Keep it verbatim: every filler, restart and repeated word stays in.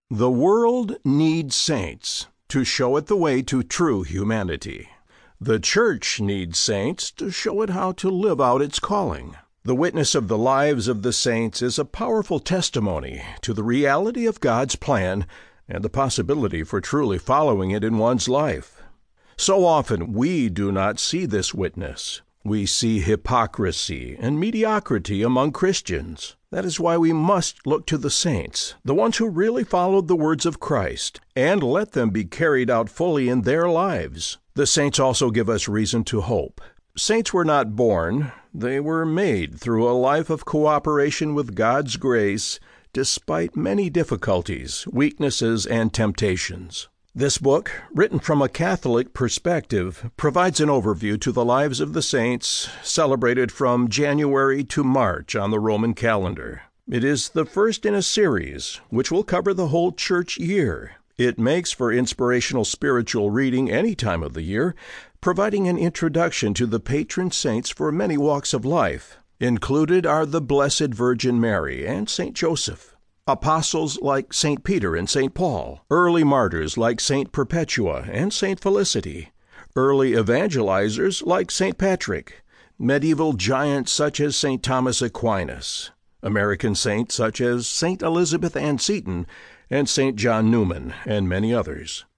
The world needs saints to show it the way to true humanity. The church needs saints to show it how to live out its calling. The witness of the lives of the saints is a powerful testimony to the reality of God's plan and the possibility for truly following it in one's life. So often we do not see this witness. We see hypocrisy and mediocrity among Christians. That is why we must look to the saints, the ones who really followed the words of Christ, and let them be carried out fully in their lives. The saints also give us reason to hope. Saints were not born, they were made through a life of cooperation with God's grace, despite many difficulties, weaknesses, and temptations. This book, written from a Catholic perspective, provides an overview to the lives of the saints celebrated from January to March on the Roman calendar. It is the first in a series which will cover the whole church year. It makes for inspirational spiritual reading any time of the year, providing an introduction to the patron saints for many walks of life. Included are the Blessed Virgin Mary and Saint Joseph, apostles like Saint Peter and Saint Paul, early martyrs like Saint Perpetua and Saint Felicity, early evangelizers like Saint Patrick, medieval giants such as Saint Thomas Aquinas, American saints such as Saint Elizabeth Ann Seton and Saint John Newman, and many others.